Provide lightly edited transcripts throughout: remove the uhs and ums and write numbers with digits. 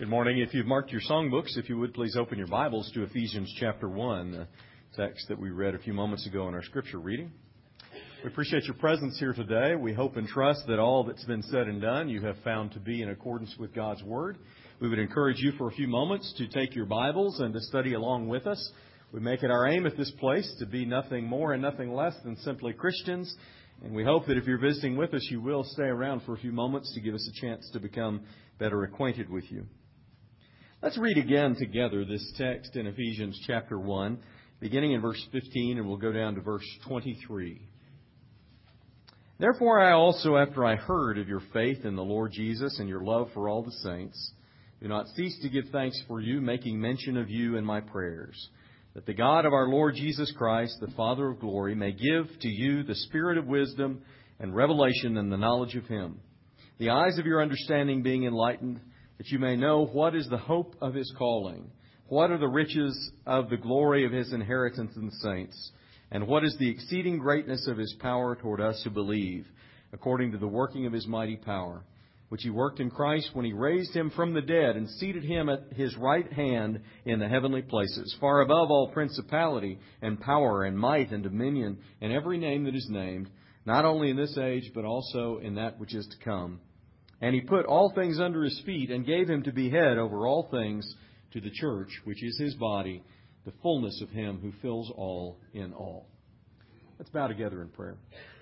Good morning. If you've marked your songbooks, if you would please open your Bibles to Ephesians chapter 1, the text that we read a few moments ago in our scripture reading. We appreciate your presence here today. We hope and trust that all that's been said and done you have found to be in accordance with God's Word. We would encourage you for a few moments to take your Bibles and to study along with us. We make it our aim at this place to be nothing more and nothing less than simply Christians. And we hope that if you're visiting with us, you will stay around for a few moments to give us a chance to become better acquainted with you. Let's read again together this text in Ephesians chapter 1, beginning in verse 15, and we'll go down to verse 23. Therefore I also, after I heard of your faith in the Lord Jesus and your love for all the saints, do not cease to give thanks for you, making mention of you in my prayers, that the God of our Lord Jesus Christ, the Father of glory, may give to you the spirit of wisdom and revelation and the knowledge of Him, the eyes of your understanding being enlightened, that you may know what is the hope of His calling, what are the riches of the glory of His inheritance in the saints, and what is the exceeding greatness of His power toward us who believe, according to the working of His mighty power, which He worked in Christ when He raised Him from the dead and seated Him at His right hand in the heavenly places, far above all principality and power and might and dominion and every name that is named, not only in this age but also in that which is to come. And He put all things under His feet and gave Him to be head over all things to the church, which is His body, the fullness of Him who fills all in all. Let's bow together in prayer.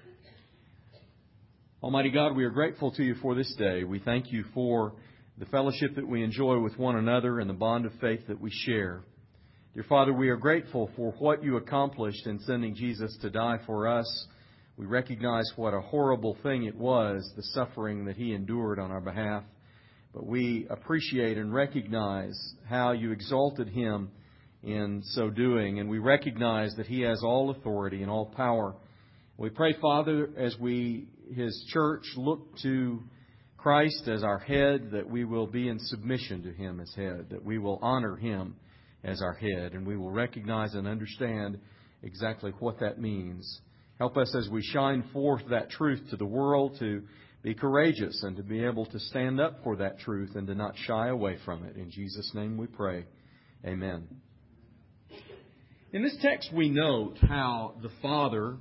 Almighty God, we are grateful to You for this day. We thank You for the fellowship that we enjoy with one another and the bond of faith that we share. Dear Father, we are grateful for what You accomplished in sending Jesus to die for us. We recognize what a horrible thing it was, the suffering that He endured on our behalf. But we appreciate and recognize how You exalted Him in so doing. And we recognize that He has all authority and all power. We pray, Father, as we, His church, look to Christ as our head, that we will be in submission to Him as head, that we will honor Him as our head, and we will recognize and understand exactly what that means. Help us as we shine forth that truth to the world to be courageous and to be able to stand up for that truth and to not shy away from it. In Jesus' name we pray. Amen. In this text we note how the Father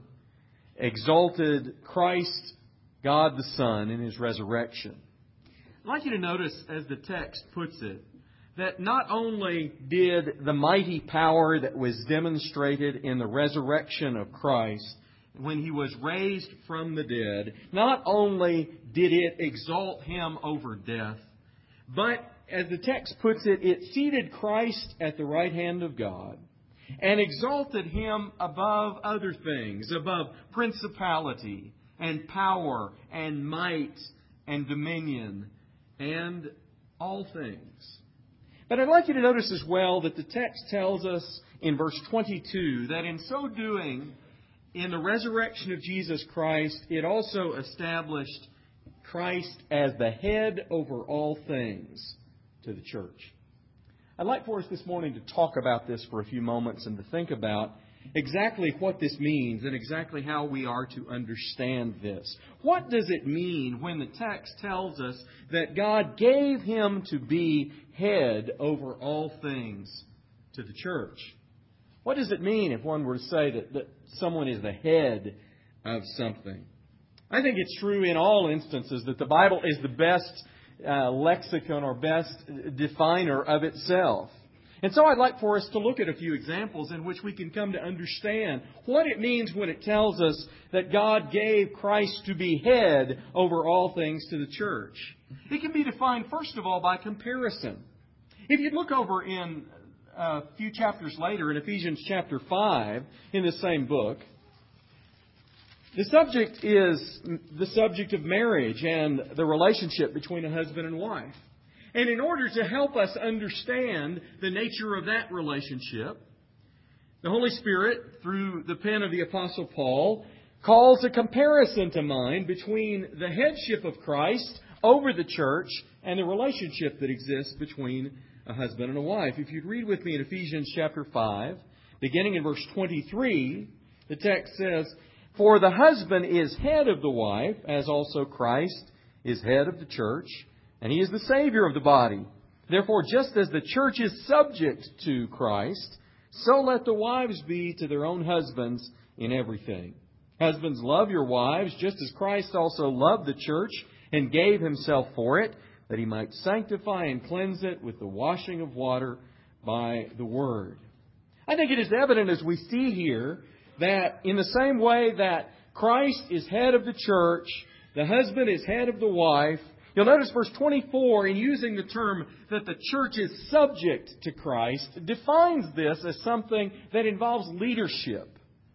exalted Christ, God the Son, in His resurrection. I'd like you to notice, as the text puts it, that not only did the mighty power that was demonstrated in the resurrection of Christ when He was raised from the dead, not only did it exalt Him over death, but, as the text puts it, it seated Christ at the right hand of God and exalted Him above other things, above principality and power and might and dominion and all things. But I'd like you to notice as well that the text tells us in verse 22 that in so doing, in the resurrection of Jesus Christ, it also established Christ as the head over all things to the church. I'd like for us this morning to talk about this for a few moments and to think about exactly what this means and exactly how we are to understand this. What does it mean when the text tells us that God gave Him to be head over all things to the church? What does it mean if one were to say that someone is the head of something? I think it's true in all instances that the Bible is the best lexicon or best definer of itself. And so I'd like for us to look at a few examples in which we can come to understand what it means when it tells us that God gave Christ to be head over all things to the church. It can be defined, first of all, by comparison. If you look over in a few chapters later, in Ephesians chapter 5, in the same book, the subject is the subject of marriage and the relationship between a husband and wife. And in order to help us understand the nature of that relationship, the Holy Spirit, through the pen of the Apostle Paul, calls a comparison to mind between the headship of Christ over the church and the relationship that exists between a husband and a wife. If you'd read with me in Ephesians chapter 5, beginning in verse 23, the text says, "For the husband is head of the wife, as also Christ is head of the church, and He is the Savior of the body. Therefore, just as the church is subject to Christ, so let the wives be to their own husbands in everything. Husbands, love your wives, just as Christ also loved the church and gave Himself for it, that He might sanctify and cleanse it with the washing of water by the Word. I think it is evident as we see here that in the same way that Christ is head of the church, the husband is head of the wife. You'll notice verse 24, in using the term that the church is subject to Christ, defines this as something that involves leadership.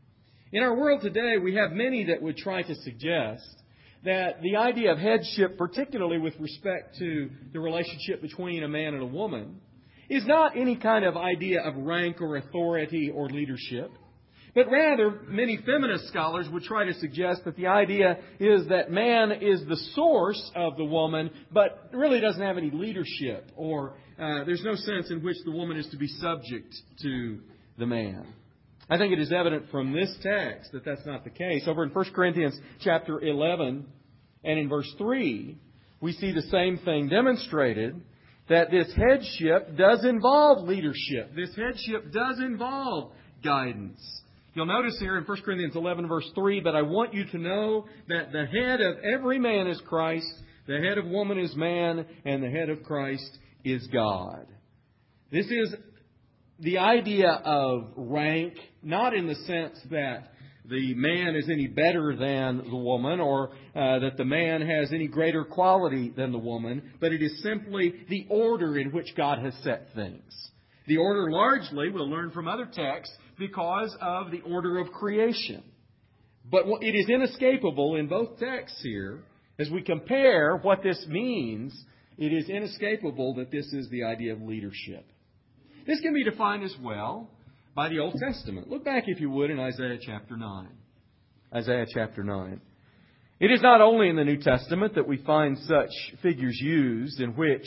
In our world today, we have many that would try to suggest that the idea of headship, particularly with respect to the relationship between a man and a woman, is not any kind of idea of rank or authority or leadership. But rather, many feminist scholars would try to suggest that the idea is that man is the source of the woman, but really doesn't have any leadership, or there's no sense in which the woman is to be subject to the man. I think it is evident from this text that that's not the case. Over in 1 Corinthians chapter 11 and in verse 3, we see the same thing demonstrated, that this headship does involve leadership. This headship does involve guidance. You'll notice here in 1 Corinthians 11 verse 3, but I want you to know that the head of every man is Christ, the head of woman is man, and the head of Christ is God. This is the idea of rank, not in the sense that the man is any better than the woman or that the man has any greater quality than the woman, but it is simply the order in which God has set things. The order largely, we'll learn from other texts, because of the order of creation. But it is inescapable in both texts here, as we compare what this means, it is inescapable that this is the idea of leadership. This can be defined as well by the Old Testament. Look back, if you would, in Isaiah chapter 9. Isaiah chapter 9. It is not only in the New Testament that we find such figures used in which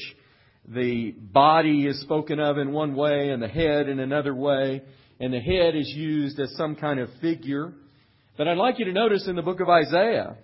the body is spoken of in one way and the head in another way, and the head is used as some kind of figure. But I'd like you to notice in the book of Isaiah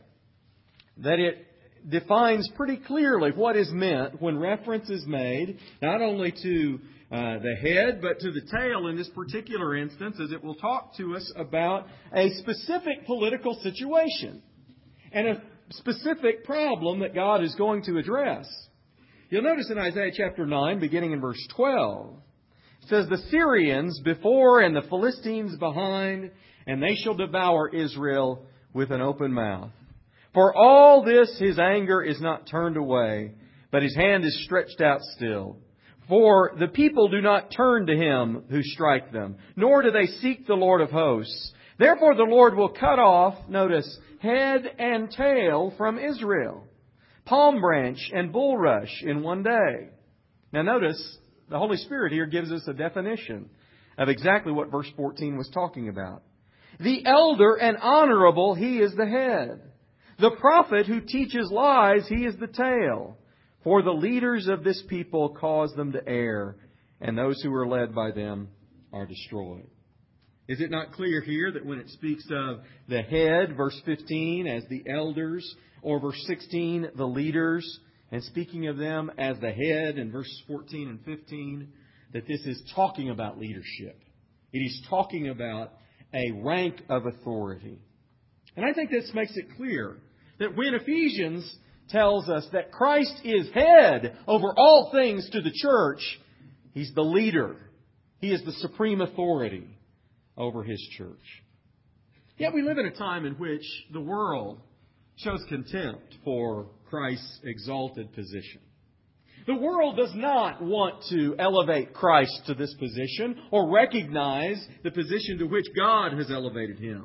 that it defines pretty clearly what is meant when reference is made not only to the head, but to the tail in this particular instance, as it will talk to us about a specific political situation and a specific problem that God is going to address. You'll notice in Isaiah chapter 9, beginning in verse 12, it says, "The Syrians before and the Philistines behind, and they shall devour Israel with an open mouth. For all this His anger is not turned away, but His hand is stretched out still. For the people do not turn to Him who strike them, nor do they seek the Lord of hosts. Therefore the Lord will cut off," notice, "head and tail from Israel, palm branch and bulrush in one day." Now notice, the Holy Spirit here gives us a definition of exactly what verse 14 was talking about. "The elder and honorable, he is the head. The prophet who teaches lies, he is the tail. For the leaders of this people cause them to err, and those who are led by them are destroyed." Is it not clear here that when it speaks of the head, verse 15, as the elders, or verse 16, the leaders, and speaking of them as the head in verses 14 and 15, that this is talking about leadership. It is talking about a rank of authority. And I think this makes it clear that when Ephesians tells us that Christ is head over all things to the church, He's the leader. He is the supreme authority over His church. Yet we live in a time in which the world shows contempt for Christ's exalted position. The world does not want to elevate Christ to this position or recognize the position to which God has elevated Him.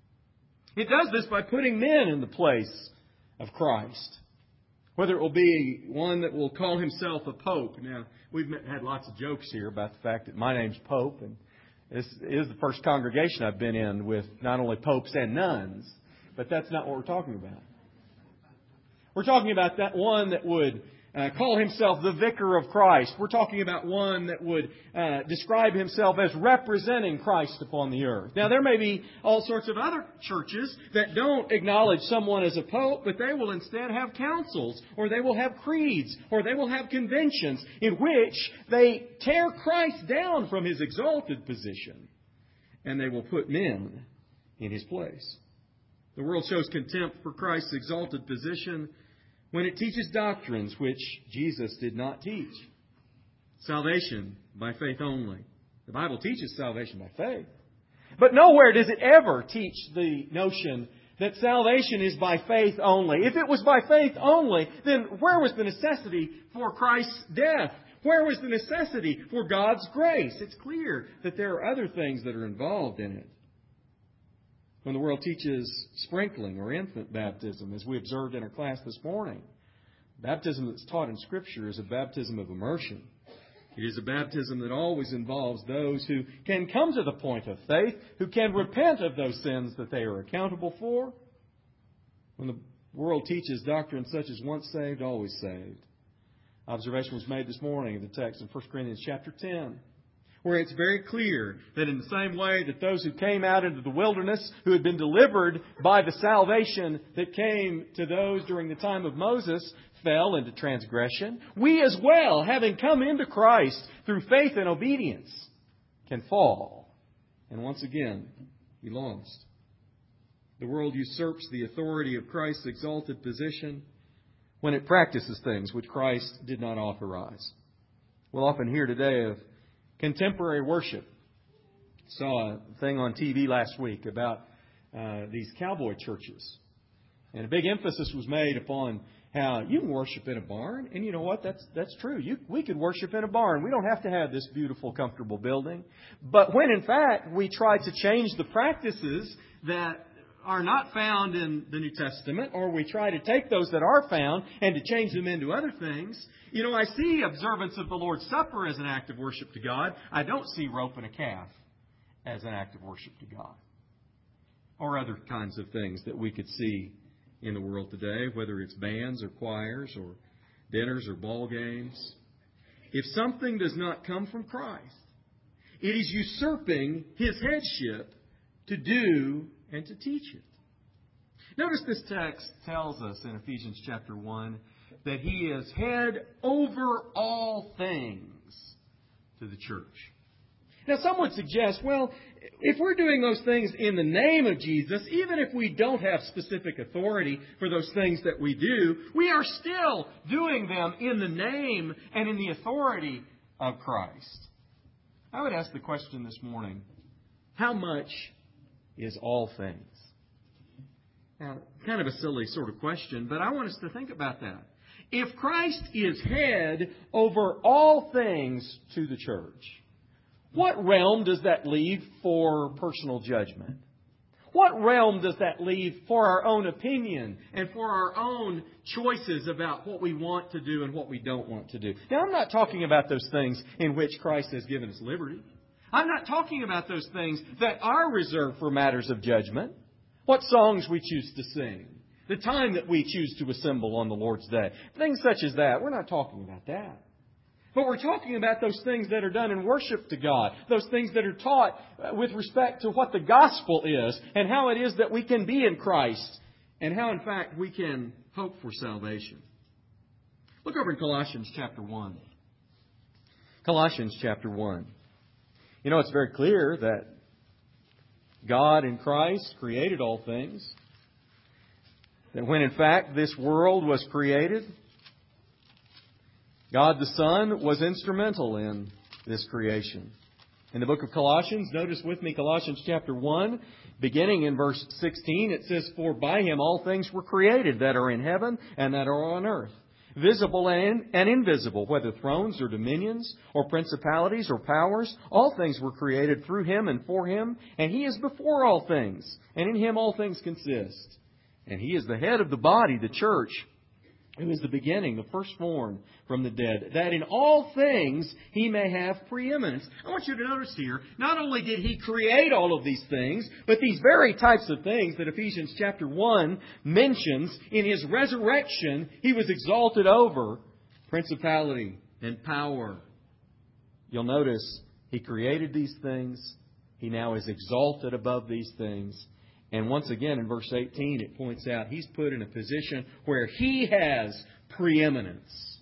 It does this by putting men in the place of Christ. Whether it will be one that will call himself a pope. Now, we've had lots of jokes here about the fact that my name's Pope, and this is the first congregation I've been in with not only popes and nuns, but that's not what we're talking about. We're talking about that one that would call himself the vicar of Christ. We're talking about one that would describe himself as representing Christ upon the earth. Now, there may be all sorts of other churches that don't acknowledge someone as a pope, but they will instead have councils, or they will have creeds, or they will have conventions in which they tear Christ down from his exalted position, and they will put men in his place. The world shows contempt for Christ's exalted position when it teaches doctrines which Jesus did not teach. Salvation by faith only. The Bible teaches salvation by faith. But nowhere does it ever teach the notion that salvation is by faith only. If it was by faith only, then where was the necessity for Christ's death? Where was the necessity for God's grace? It's clear that there are other things that are involved in it. When the world teaches sprinkling or infant baptism, as we observed in our class this morning, baptism that's taught in Scripture is a baptism of immersion. It is a baptism that always involves those who can come to the point of faith, who can repent of those sins that they are accountable for. When the world teaches doctrine such as once saved, always saved. Observation was made this morning in the text in 1 Corinthians chapter 10. Where it's very clear that in the same way that those who came out into the wilderness, who had been delivered by the salvation that came to those during the time of Moses, fell into transgression, we as well, having come into Christ through faith and obedience, can fall and once again be lost. The world usurps the authority of Christ's exalted position when it practices things which Christ did not authorize. We'll often hear today of contemporary worship. Saw a thing on TV last week about these cowboy churches. And a big emphasis was made upon how you can worship in a barn. And you know what? That's true. We could worship in a barn. We don't have to have this beautiful, comfortable building. But when, in fact, we try to change the practices that are not found in the New Testament, or we try to take those that are found and to change them into other things. You know, I see observance of the Lord's Supper as an act of worship to God. I don't see roping a calf as an act of worship to God. Or other kinds of things that we could see in the world today, whether it's bands or choirs or dinners or ball games. If something does not come from Christ, it is usurping His headship to do and to teach it. Notice this text tells us in Ephesians chapter 1 that He is head over all things to the church. Now, some would suggest, well, if we're doing those things in the name of Jesus, even if we don't have specific authority for those things that we do, we are still doing them in the name and in the authority of Christ. I would ask the question this morning, how much is all things? Now, kind of a silly sort of question, but I want us to think about that. If Christ is head over all things to the church, what realm does that leave for personal judgment? What realm does that leave for our own opinion and for our own choices about what we want to do and what we don't want to do? Now, I'm not talking about those things in which Christ has given us liberty. I'm not talking about those things that are reserved for matters of judgment. What songs we choose to sing. The time that we choose to assemble on the Lord's Day. Things such as that. We're not talking about that. But we're talking about those things that are done in worship to God. Those things that are taught with respect to what the gospel is and how it is that we can be in Christ and how, in fact, we can hope for salvation. Look over in Colossians chapter 1. Colossians chapter 1. You know, it's very clear that God in Christ created all things. That when, in fact, this world was created, God the Son was instrumental in this creation. In the book of Colossians, notice with me Colossians chapter 1, beginning in verse 16, it says, "For by Him all things were created that are in heaven and that are on earth, visible and invisible, whether thrones or dominions or principalities or powers. All things were created through Him and for Him, and He is before all things, and in Him all things consist. And He is the head of the body, the church, who is the beginning, the firstborn from the dead, that in all things He may have preeminence." I want you to notice here, not only did He create all of these things, but these very types of things that Ephesians chapter 1 mentions, in His resurrection, He was exalted over principality and power. You'll notice He created these things. He now is exalted above these things. And once again, in verse 18, it points out He's put in a position where He has preeminence.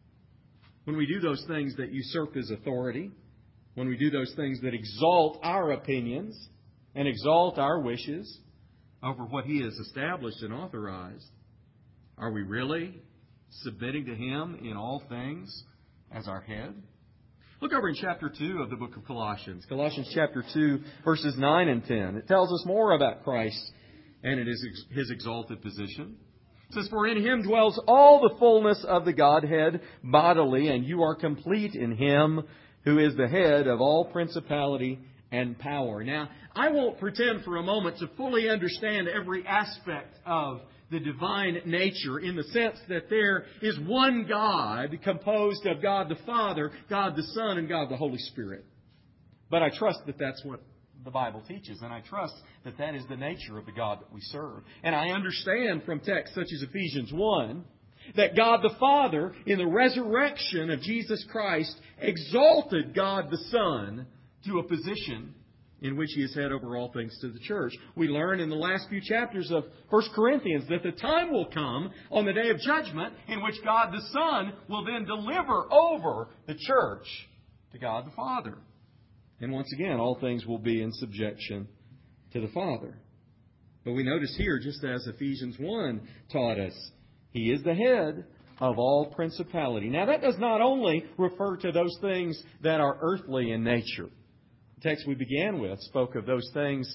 When we do those things that usurp His authority, when we do those things that exalt our opinions and exalt our wishes over what He has established and authorized, are we really submitting to Him in all things as our head? Look over in chapter 2 of the book of Colossians. Colossians chapter 2, verses 9 and 10. It tells us more about Christ and it is His exalted position. It says, "For in Him dwells all the fullness of the Godhead bodily, and you are complete in Him, who is the head of all principality and power." Now, I won't pretend for a moment to fully understand every aspect of the divine nature in the sense that there is one God composed of God the Father, God the Son, and God the Holy Spirit. But I trust that that's what the Bible teaches, and I trust that that is the nature of the God that we serve. And I understand from texts such as Ephesians 1 that God the Father, in the resurrection of Jesus Christ, exalted God the Son to a position in which He is head over all things to the church. We learn in the last few chapters of 1 Corinthians that the time will come on the day of judgment in which God the Son will then deliver over the church to God the Father. And once again, all things will be in subjection to the Father. But we notice here, just as Ephesians 1 taught us, He is the head of all principality. Now, that does not only refer to those things that are earthly in nature. The text we began with spoke of those things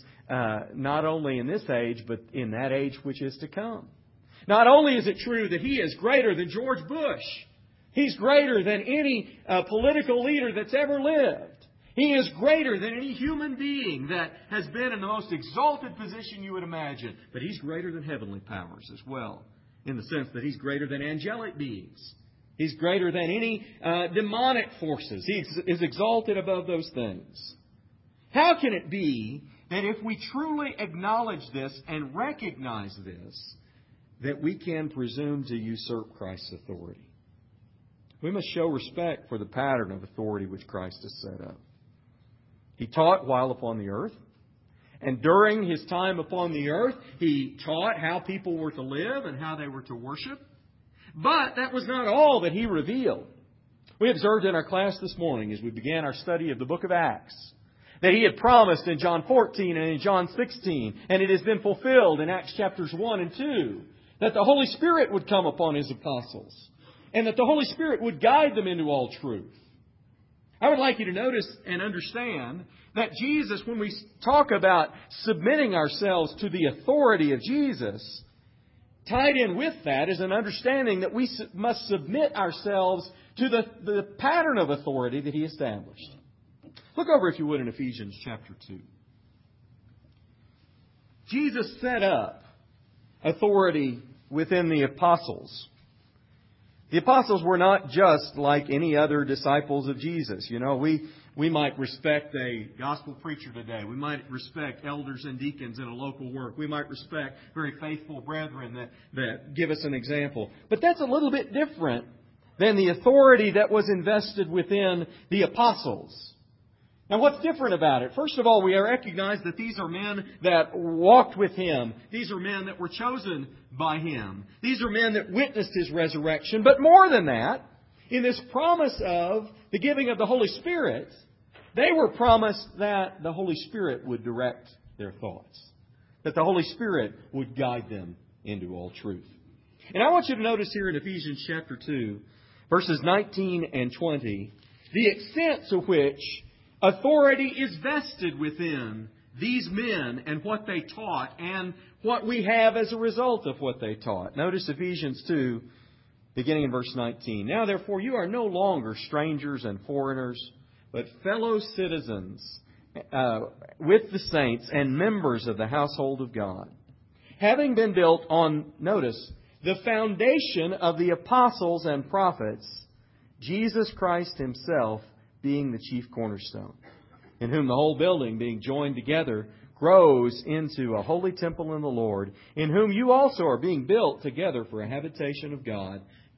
not only in this age, but in that age which is to come. Not only is it true that He is greater than George Bush, He's greater than any political leader that's ever lived. He is greater than any human being that has been in the most exalted position you would imagine. But He's greater than heavenly powers as well, in the sense that He's greater than angelic beings. He's greater than any demonic forces. He is exalted above those things. How can it be that if we truly acknowledge this and recognize this, that we can presume to usurp Christ's authority? We must show respect for the pattern of authority which Christ has set up. He taught while upon the earth. And during His time upon the earth, He taught how people were to live and how they were to worship. But that was not all that He revealed. We observed in our class this morning as we began our study of the book of Acts that He had promised in John 14 and in John 16, and it has been fulfilled in Acts chapters 1 and 2, that the Holy Spirit would come upon His apostles and that the Holy Spirit would guide them into all truth. I would like you to notice and understand that Jesus, when we talk about submitting ourselves to the authority of Jesus, tied in with that is an understanding that we must submit ourselves to the pattern of authority that He established. Look over, if you would, in Ephesians chapter 2. Jesus set up authority within the apostles. The apostles were not just like any other disciples of Jesus. You know, we might respect a gospel preacher today. We might respect elders and deacons in a local work. We might respect very faithful brethren that give us an example. But that's a little bit different than the authority that was invested within the apostles. Now, what's different about it? First of all, we recognize that these are men that walked with Him. These are men that were chosen by Him. These are men that witnessed His resurrection. But more than that, in this promise of the giving of the Holy Spirit, they were promised that the Holy Spirit would direct their thoughts, that the Holy Spirit would guide them into all truth. And I want you to notice here in Ephesians chapter 2, verses 19 and 20, the extent to which authority is vested within these men and what they taught and what we have as a result of what they taught. Notice Ephesians 2, beginning in verse 19. "Now therefore you are no longer strangers and foreigners, but fellow citizens with the saints and members of the household of God, having been built on," notice, "the foundation of the apostles and prophets, Jesus Christ Himself being the chief cornerstone, in whom the whole building, being joined together, grows into a holy temple in the Lord, in whom you also are being built together for a habitation of God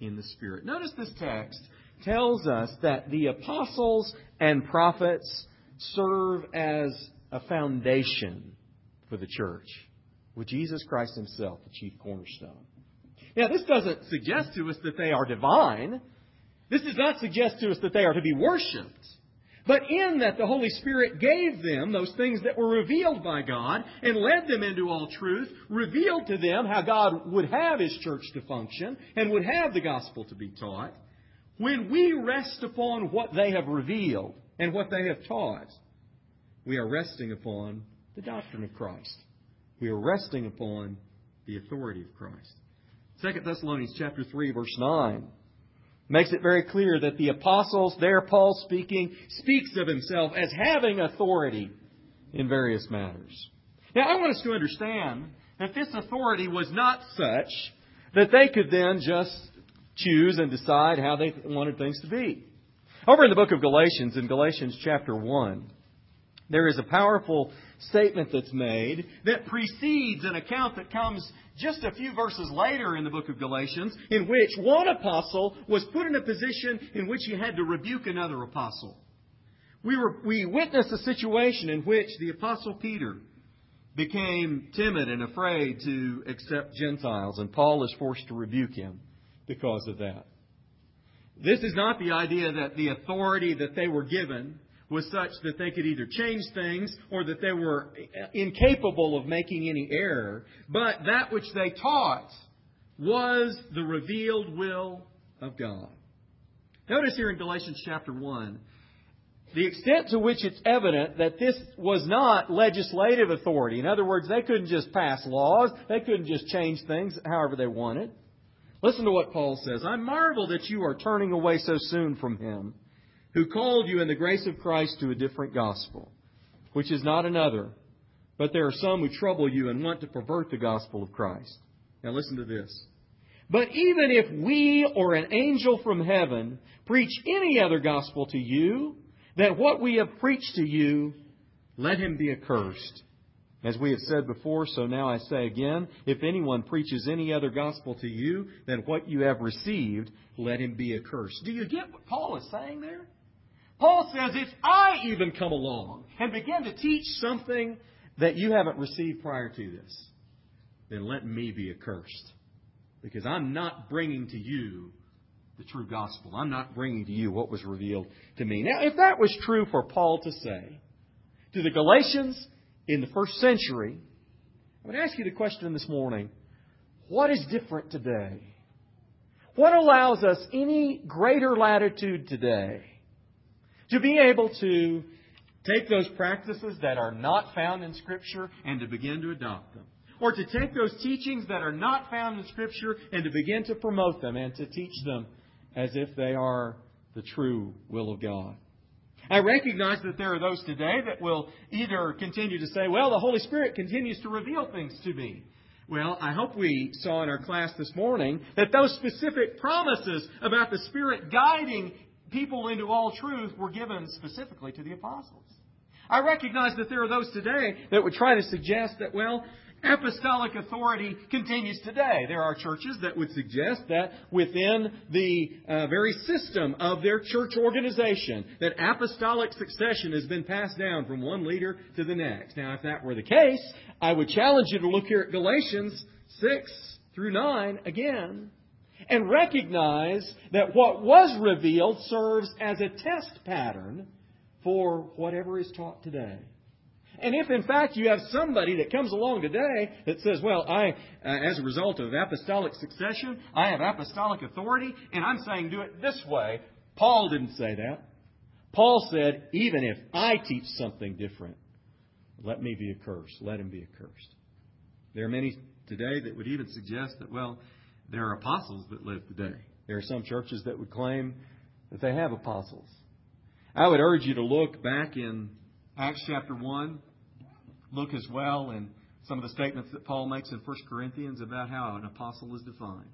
in the Spirit. Notice this text tells us that the apostles and prophets serve as a foundation for the church, with Jesus Christ Himself, the chief cornerstone. Now, this doesn't suggest to us that they are divine. This does not suggest to us that they are to be worshipped. But in that the Holy Spirit gave them those things that were revealed by God and led them into all truth, revealed to them how God would have His church to function and would have the gospel to be taught. When we rest upon what they have revealed and what they have taught, we are resting upon the doctrine of Christ. We are resting upon the authority of Christ. 2 Thessalonians chapter 3, verse 9 makes it very clear that the apostles, there Paul speaking, speaks of himself as having authority in various matters. Now, I want us to understand that this authority was not such that they could then just choose and decide how they wanted things to be. Over in the book of Galatians, in Galatians chapter 1, there is a powerful statement that's made that precedes an account that comes just a few verses later in the book of Galatians, in which one apostle was put in a position in which he had to rebuke another apostle. We witnessed a situation in which the apostle Peter became timid and afraid to accept Gentiles, and Paul is forced to rebuke him because of that. This is not the idea that the authority that they were given was such that they could either change things or that they were incapable of making any error. But that which they taught was the revealed will of God. Notice here in Galatians chapter 1, the extent to which it's evident that this was not legislative authority. In other words, they couldn't just pass laws. They couldn't just change things however they wanted. Listen to what Paul says. I marvel that you are turning away so soon from Him who called you in the grace of Christ to a different gospel, which is not another, but there are some who trouble you and want to pervert the gospel of Christ. Now listen to this. But even if we or an angel from heaven preach any other gospel to you than what we have preached to you, let him be accursed. As we have said before, so now I say again, if anyone preaches any other gospel to you than what you have received, let him be accursed. Do you get what Paul is saying there? Paul says, if I even come along and begin to teach something that you haven't received prior to this, then let me be accursed. Because I'm not bringing to you the true gospel. I'm not bringing to you what was revealed to me. Now, if that was true for Paul to say to the Galatians in the first century, I would ask you the question this morning, what is different today? What allows us any greater latitude today to be able to take those practices that are not found in Scripture and to begin to adopt them? Or to take those teachings that are not found in Scripture and to begin to promote them and to teach them as if they are the true will of God? I recognize that there are those today that will either continue to say, well, the Holy Spirit continues to reveal things to me. Well, I hope we saw in our class this morning that those specific promises about the Spirit guiding people into all truth were given specifically to the apostles. I recognize that there are those today that would try to suggest that, well, apostolic authority continues today. There are churches that would suggest that within the very system of their church organization, that apostolic succession has been passed down from one leader to the next. Now, if that were the case, I would challenge you to look here at Galatians 6 through 9 again and recognize that what was revealed serves as a test pattern for whatever is taught today. And if, in fact, you have somebody that comes along today that says, well, as a result of apostolic succession, I have apostolic authority, and I'm saying do it this way. Paul didn't say that. Paul said, even if I teach something different, let me be accursed. Let him be accursed. There are many today that would even suggest that, well, there are apostles that live today. There are some churches that would claim that they have apostles. I would urge you to look back in Acts chapter 1. Look as well in some of the statements that Paul makes in 1 Corinthians about how an apostle is defined.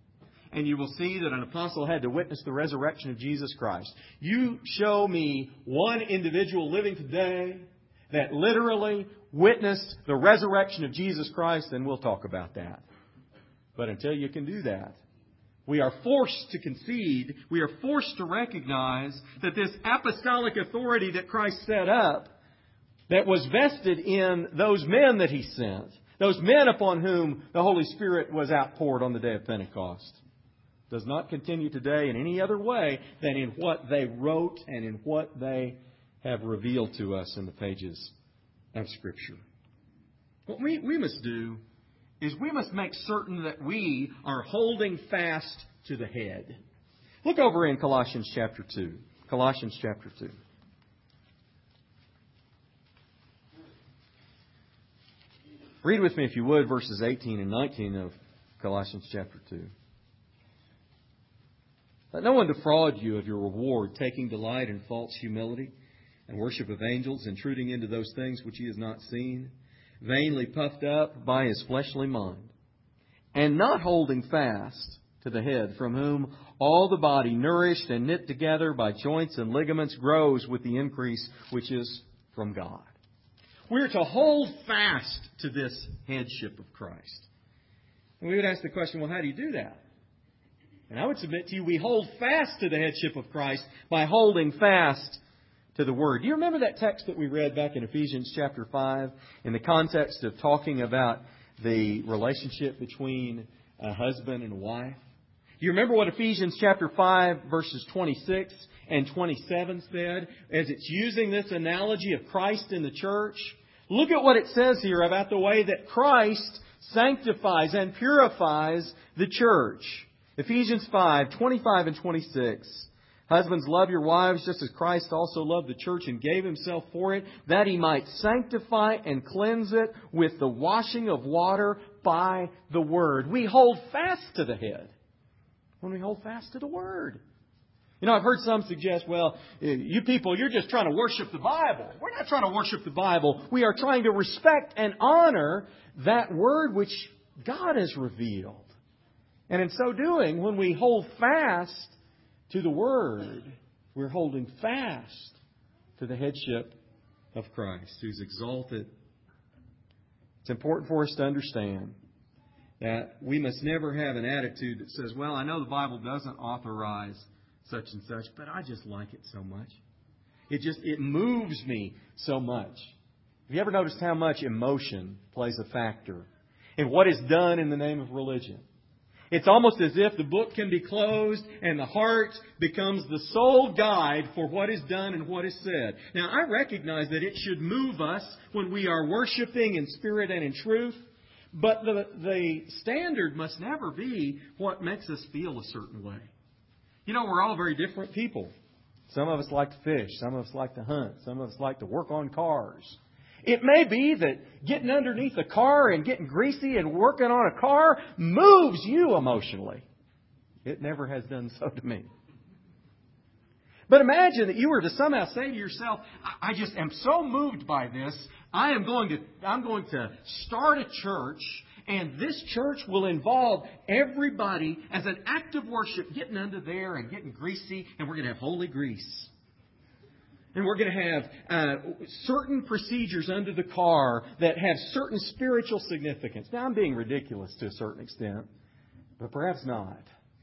And you will see that an apostle had to witness the resurrection of Jesus Christ. You show me one individual living today that literally witnessed the resurrection of Jesus Christ, and we'll talk about that. But until you can do that, We are forced to concede, we are forced to recognize that this apostolic authority that Christ set up, that was vested in those men that He sent, those men upon whom the Holy Spirit was outpoured on the day of Pentecost, does not continue today in any other way than in what they wrote and in what they have revealed to us in the pages of Scripture. What we must do is we must make certain that we are holding fast to the head. Look over in Colossians chapter 2. Colossians chapter 2. Read with me, if you would, verses 18 and 19 of Colossians chapter 2. Let no one defraud you of your reward, taking delight in false humility and worship of angels, intruding into those things which he has not seen, vainly puffed up by his fleshly mind, and not holding fast to the head, from whom all the body, nourished and knit together by joints and ligaments, grows with the increase which is from God. We're to hold fast to this headship of Christ. And we would ask the question, well, how do you do that? And I would submit to you, we hold fast to the headship of Christ by holding fast to the Word. Do you remember that text that we read back in Ephesians chapter 5 in the context of talking about the relationship between a husband and a wife? Do you remember what Ephesians chapter 5 verses 26 and 27 said as it's using this analogy of Christ in the church? Look at what it says here about the way that Christ sanctifies and purifies the church. Ephesians 5, 25 and 26. Husbands, love your wives just as Christ also loved the church and gave Himself for it, that He might sanctify and cleanse it with the washing of water by the Word. We hold fast to the head when we hold fast to the Word. You know, I've heard some suggest, well, you people, you're just trying to worship the Bible. We're not trying to worship the Bible. We are trying to respect and honor that Word which God has revealed. And in so doing, when we hold fast to the Word, we're holding fast to the headship of Christ, who's exalted. It's important for us to understand that we must never have an attitude that says, well, I know the Bible doesn't authorize such and such, but I just like it so much. It moves me so much. Have you ever noticed how much emotion plays a factor in what is done in the name of religion? It's almost as if the book can be closed and the heart becomes the sole guide for what is done and what is said. Now, I recognize that it should move us when we are worshiping in spirit and in truth, but the standard must never be what makes us feel a certain way. You know, we're all very different people. Some of us like to fish. Some of us like to hunt. Some of us like to work on cars. It may be that getting underneath a car and getting greasy and working on a car moves you emotionally. It never has done so to me. But imagine that you were to somehow say to yourself, I just am so moved by this. I'm going to start a church, and this church will involve everybody as an act of worship, getting under there and getting greasy, and we're going to have holy grease. And we're going to have certain procedures under the car that have certain spiritual significance. Now, I'm being ridiculous to a certain extent, but perhaps not.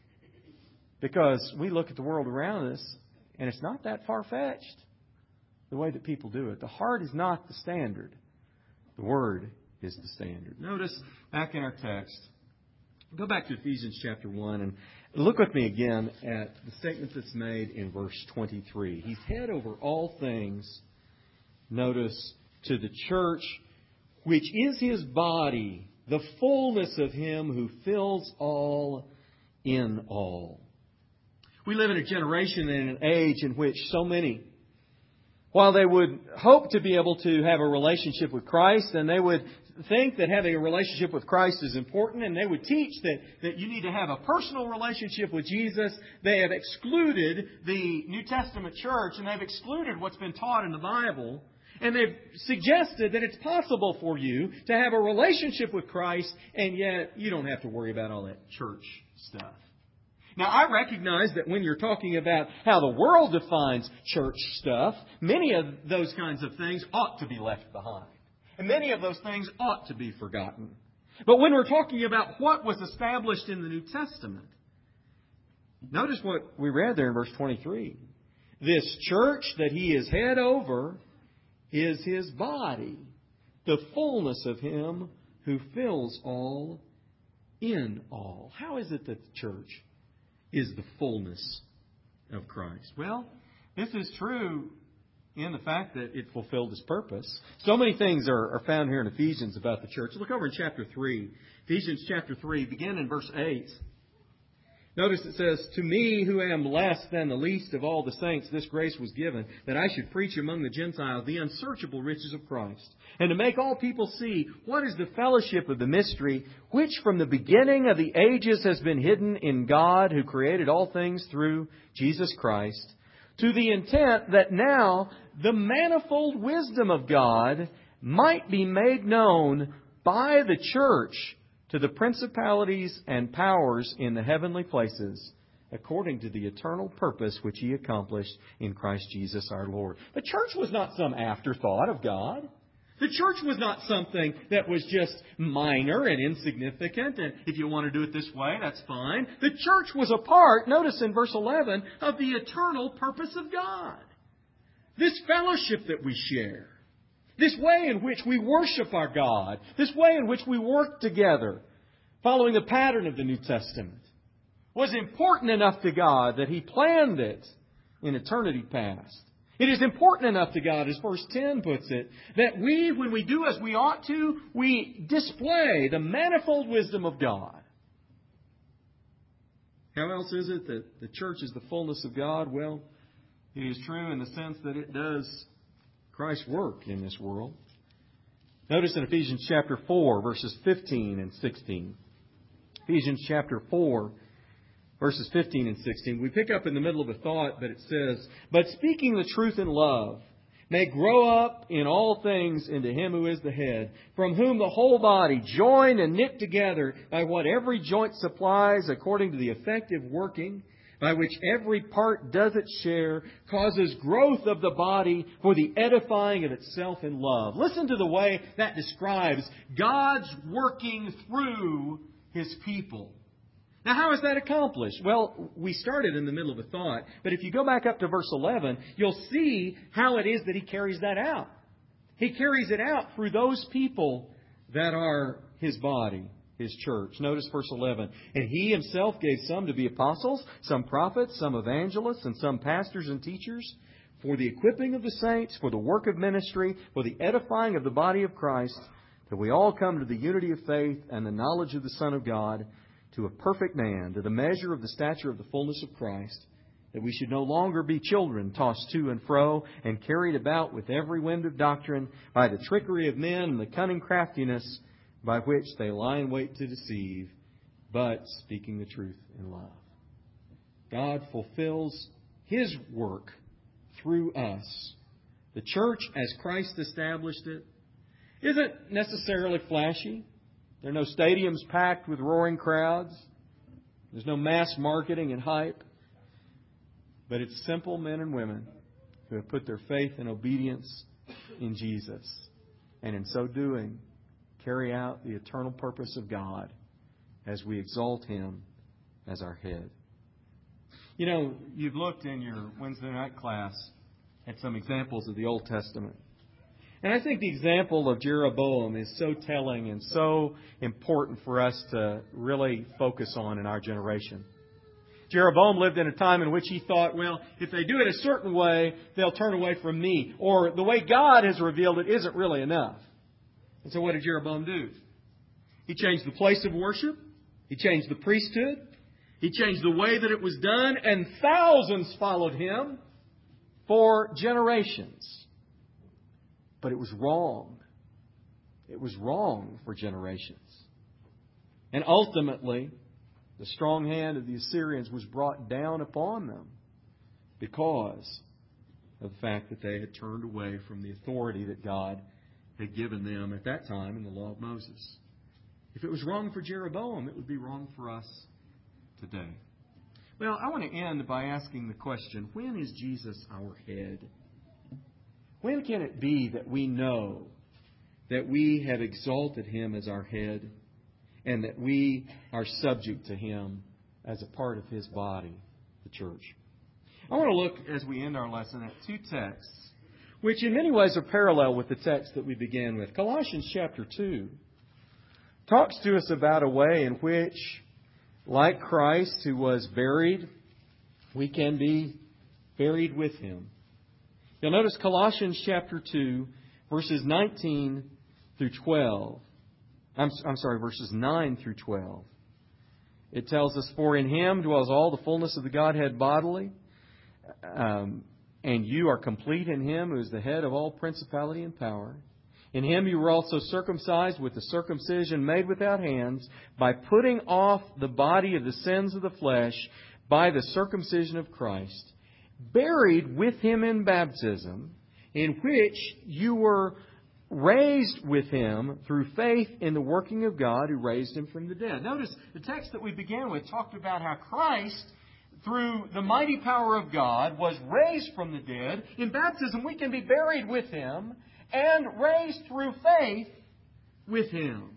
Because we look at the world around us, and it's not that far-fetched, the way that people do it. The heart is not the standard. The Word is the standard. Notice, back in our text, go back to Ephesians chapter 1 and look with me again at the statement that's made in verse 23. He's head over all things, notice, to the church, which is His body, the fullness of Him who fills all in all. We live in a generation and an age in which so many, while they would hope to be able to have a relationship with Christ, and they would think that having a relationship with Christ is important, and they would teach that you need to have a personal relationship with Jesus, they have excluded the New Testament church, and they've excluded what's been taught in the Bible, and they've suggested that it's possible for you to have a relationship with Christ, and yet you don't have to worry about all that church stuff. Now, I recognize that when you're talking about how the world defines church stuff, many of those kinds of things ought to be left behind. And many of those things ought to be forgotten. But when we're talking about what was established in the New Testament, Notice what we read there in verse 23. This church that He is head over is His body, the fullness of Him who fills all in all. How is it that the church is the fullness of Christ? Well, this is true in the fact that it fulfilled its purpose. So many things are found here in Ephesians about the church. Look over in chapter 3. Ephesians chapter 3, begin in verse 8. Notice it says, "To me, who am less than the least of all the saints, this grace was given, that I should preach among the Gentiles the unsearchable riches of Christ, and to make all people see what is the fellowship of the mystery, which from the beginning of the ages has been hidden in God, who created all things through Jesus Christ, to the intent that now the manifold wisdom of God might be made known by the church to the principalities and powers in the heavenly places, according to the eternal purpose which He accomplished in Christ Jesus our Lord." The church was not some afterthought of God. The church was not something that was just minor and insignificant, and if you want to do it this way, that's fine. The church was a part, notice in verse 11, of the eternal purpose of God. This fellowship that we share, this way in which we worship our God, this way in which we work together, following the pattern of the New Testament, was important enough to God that He planned it in eternity past. It is important enough to God, as verse 10 puts it, that we, when we do as we ought to, we display the manifold wisdom of God. How else is it that the church is the fullness of God? Well, it is true in the sense that it does Christ's work in this world. Notice in Ephesians chapter 4, verses 15 and 16. Ephesians chapter 4, verses 15 and 16. We pick up in the middle of a thought, but it says, "But speaking the truth in love, may grow up in all things into Him who is the head, from whom the whole body, joined and knit together by what every joint supplies, according to the effective working by which every part does its share, causes growth of the body for the edifying of itself in love." Listen to the way that describes God's working through His people. Now, how is that accomplished? Well, we started in the middle of a thought, but if you go back up to verse 11, you'll see how it is that He carries that out. He carries it out through those people that are His body, His church. Notice verse 11. "And He Himself gave some to be apostles, some prophets, some evangelists, and some pastors and teachers, for the equipping of the saints, for the work of ministry, for the edifying of the body of Christ, till we all come to the unity of faith and the knowledge of the Son of God, to a perfect man, to the measure of the stature of the fullness of Christ, that we should no longer be children, tossed to and fro, and carried about with every wind of doctrine, by the trickery of men and the cunning craftiness by which they lie in wait to deceive, but speaking the truth in love." God fulfills His work through us. The church, as Christ established it, isn't necessarily flashy. There are no stadiums packed with roaring crowds. There's no mass marketing and hype. But it's simple men and women who have put their faith and obedience in Jesus, and in so doing, carry out the eternal purpose of God as we exalt Him as our head. You know, you've looked in your Wednesday night class at some examples of the Old Testament. And I think the example of Jeroboam is so telling and so important for us to really focus on in our generation. Jeroboam lived in a time in which he thought, well, if they do it a certain way, they'll turn away from me. Or the way God has revealed it isn't really enough. And so what did Jeroboam do? He changed the place of worship. He changed the priesthood. He changed the way that it was done. And thousands followed him for generations. But it was wrong. It was wrong for generations. And ultimately, the strong hand of the Assyrians was brought down upon them because of the fact that they had turned away from the authority that God had given them at that time in the law of Moses. If it was wrong for Jeroboam, it would be wrong for us today. Well, I want to end by asking the question, when is Jesus our head? When can it be that we know that we have exalted Him as our head and that we are subject to Him as a part of His body? the church. I want to look, as we end our lesson, at two texts, which in many ways are parallel with the text that we began with. Colossians chapter 2 talks to us about a way in which, like Christ who was buried, we can be buried with Him. You'll notice Colossians chapter 2, verses 19 through 12. Verses 9 through 12. It tells us, "For in Him dwells all the fullness of the Godhead bodily, and you are complete in Him who is the head of all principality and power. In Him you were also circumcised with the circumcision made without hands, by putting off the body of the sins of the flesh by the circumcision of Christ, buried with Him in baptism, in which you were raised with Him through faith in the working of God who raised Him from the dead." Notice the text that we began with talked about how Christ, through the mighty power of God, was raised from the dead. In baptism, we can be buried with Him and raised through faith with Him.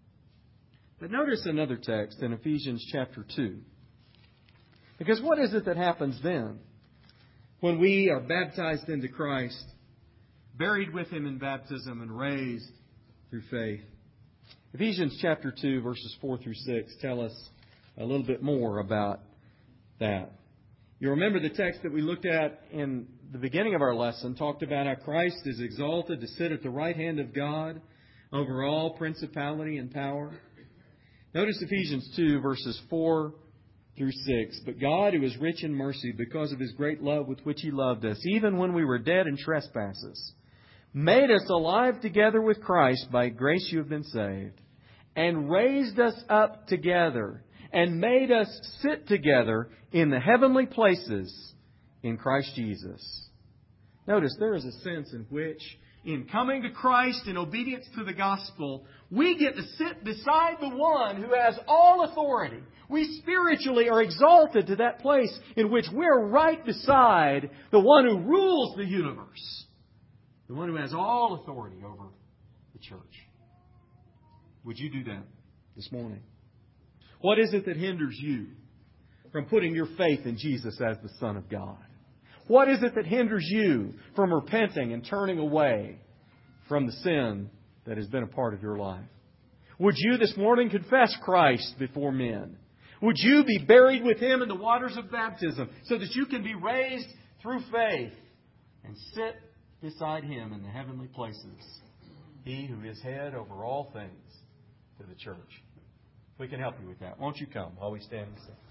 But notice another text in Ephesians chapter 2. Because what is it that happens then? When we are baptized into Christ, buried with Him in baptism, and raised through faith. Ephesians chapter 2, verses 4 through 6 tell us a little bit more about that. You remember the text that we looked at in the beginning of our lesson talked about how Christ is exalted to sit at the right hand of God over all principality and power. Notice Ephesians 2, verses 4 through 6. "But God, who is rich in mercy, because of His great love with which He loved us, even when we were dead in trespasses, made us alive together with Christ. By grace you have been saved, and raised us up together, and made us sit together in the heavenly places in Christ Jesus." Notice there is a sense in which, in coming to Christ in obedience to the gospel, we get to sit beside the one who has all authority. We spiritually are exalted to that place in which we're right beside the one who rules the universe, the one who has all authority over the church. Would you do that this morning? What is it that hinders you from putting your faith in Jesus as the Son of God? What is it that hinders you from repenting and turning away from the sin that has been a part of your life? Would you this morning confess Christ before men? Would you be buried with Him in the waters of baptism so that you can be raised through faith and sit beside Him in the heavenly places? He who is head over all things to the church. We can help you with that. Won't you come while we stand and sing?